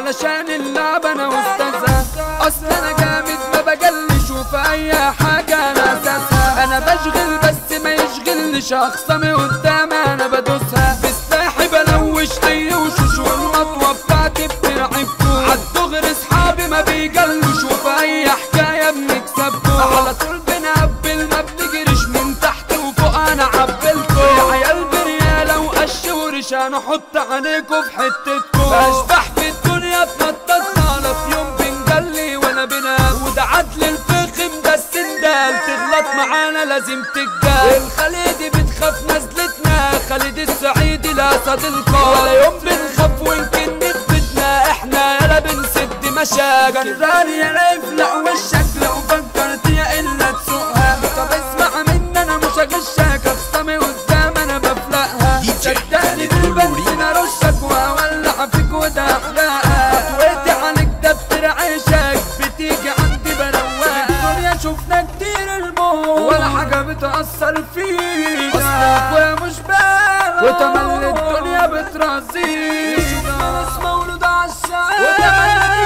علشان اللعبة انا واستاذها. اصل انا جامد ما بجلش وفي اي حاجة انا اساسها. انا بشغل بس ما يشغلنيش اخصامي قدامي انا بدوسها. بسلاحي بلوش اي وشوش والمطوة بتاعتي بترعبكوا. عالدغري صحابي ما بيجلوش وفي اي حكاية بنكسبكوا. على طول بنقبل ما بنجريش من تحت وفوق انا عبلكوا. يا عيال بريالة وقش ورش هنحط عليكوا في حتتكوا. بشبح في الدنيا بنططنا لا في يوم بنجلي ولا بنام. وده عدل الفخم ده السندال تغلط معانا لازم تتجال. الخليدي بتخاف نزلتنا خالد السعيدي لا صديقة. ولا يوم بنخاف ويمكن نثبتنا احنا يلا بنسد مشاكل. جراني يلا يفلع وشك لو فكرت يا الا تسوقها. طب اسمع مني انا مش هغشك اخصامي قدام انا بفلقها. صدقني بالبنزين ارشك واولع فيك وده احلاقها. هتوقتي عليك دفتر عيشك بتيجي عندي بروقها. الدنيا شفنا كتير الموت ولا حاجة بتأثر فينا. اصلك ويا مش بالك وتملي الدنيا بترازينا. ناس مولودة عالشعب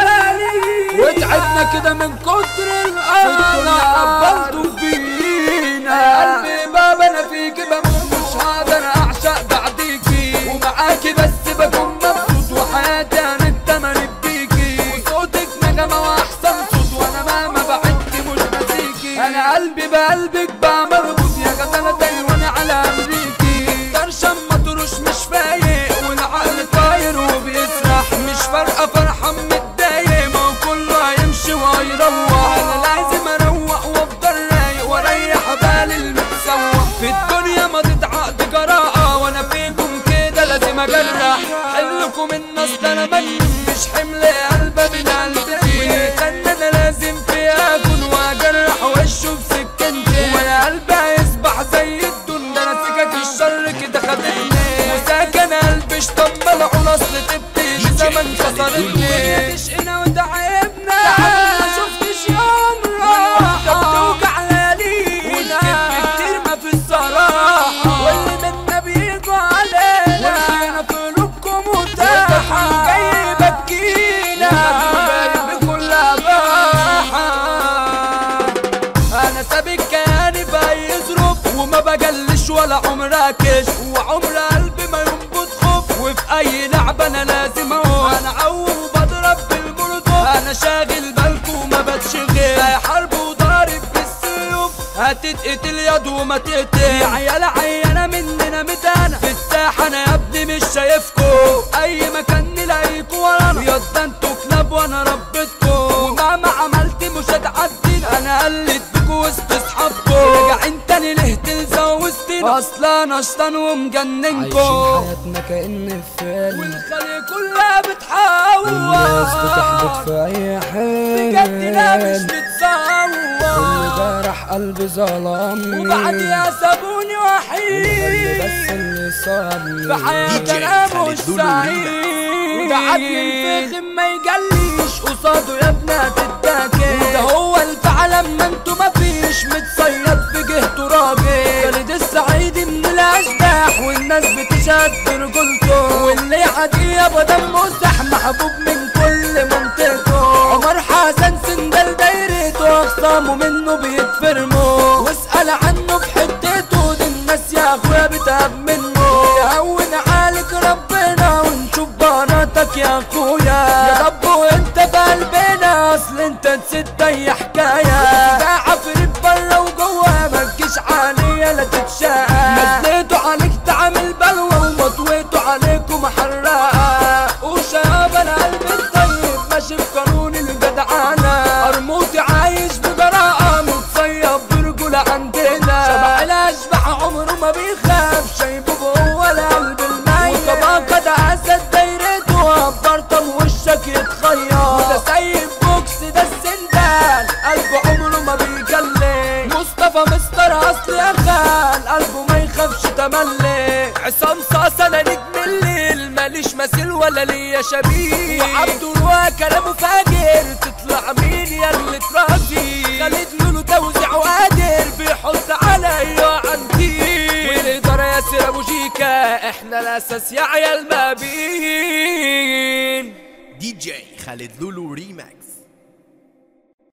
وتعبنا كده من كتر الأذى قبلتوا فينا. قلبي بابا انا فيكي بموت مش هقدر اعشق بعديكي. ومعاكي بس بكون مبسوط وحياتي انا التمن بيكي. وصوتك نغمة واحسن صوت وانا مهما بعدتي مش ناسيكي. انا قلبي بقلبك بقى مربوط يا غزالة وانا على امريكي. طرشة مطروش مش فايق والعقل طاير وبيسرح. مش فارقة فرحة متضايق ما هو كله هيمشي وهيروح. انا لازم اروق وافضل رايق واريح بالي المتسوق. في الدنيا ما تتعقد جراءة وانا فيكم كده لازم اجرح. حلكم الناس ده انا مش حمل قلبي من قلبي. واللي انا لازم فيها اكون واجرح وشه بسكنتي. وانا قلبي هيسبح زي الدون ده انا سكك الشر كده خدتني. وساكن قلبي اشطمل اصل تبتي بزمن كسرتني. تشقنا وتعبنا ما شفتش يوم راحة بتوجع ليالينا. والكذب كتير ما في الصراحة واللي منا بيجوا علينا. والخيانة في قلوبكم متاحة جاي بكينا بكل أباحة. أنا سابق كياني بأي ظروف وما بجلش ولا عمر أكش. وعمر قلبي ما ينبض خوف وفي أي لعبة أنا لازم أقول. أنا عوم وبضرب بالمرطوب أنا شاغل بالكو وما بتشغل. يا حرب وضارب بالسيوف هتتقتل يد وما تقتل. عيال عيانة مننا متانة في الساحة أنا يا ابني مش شايفكو. أي مكان نلاقيكوا ورانا ياض ده انتوا كلاب وأنا ربيتكو. ومهما عملت مش هتعدينا أنا قلت بيكو وسط أصحابكو. راجعين تاني ليه تلزوزتينا أصلا أنا شطان ومجننكو. عايشين حياتنا كأن فيلم والخلية كلها بتحاول. الناس بتحبط في أي حين بجد لا مش بتصور. كل جرح قلبي ظلمني وبعديها سابوني وحيد. بس اللي صابني في حياتي انا مش سعيد. وده عدل الفخم ما يجليش قصاده يا ابني هتتاكل. وده هو الفعل لما انتوا مفيش متصيد في جهته راجل. خالد السعيدي من الاشباح والناس بتشهد برجولته. واللي يعدي ابو دمه سح محبوب من كل منطقته. عمر حسن سندال دايرته اخصامه منه بيتفرموا. واسأل عنه في حتته دي الناس يا اخويا بتهاب منه. يهون عليك ربنا ونشوف بناتك يا اخويا. يا رب وانت بقلبنا اصل انت نسيت اي حكايه. ده عفريت بره وجوه ما تجيش عليا لا تتشاقى. مديته عليك تعمل بلوه ومطويته عليكوا محرقه. وشباب انا قلبي الطيب ماشي بقانون الجدعانه. قرموطي عايش بجراءه متصيب برجوله عندنا. شبح الاشباح عمره ما بيخاف شايبه جوه القلب الميت. وطبقه ده اسد دايرته افضل وشك يتخير. وده سايب بوكس ده السندال قلبه عمره ما بيجلي. مصطفى مستر اصل يا خال قلبه ما يخافش تملي. عصام صاصا انا نجم الليل ماليش مثيل ولا ليا شبيه. وعبد الوا كلامه فاجر تطلع مين يا اللي تراضي. خالد لولو توزيع وقادر بيحط عليا عندي. والاداره ياسر ابو جيكا احنا الاساس يا عيال ما بين. خالد لولو ريماكس.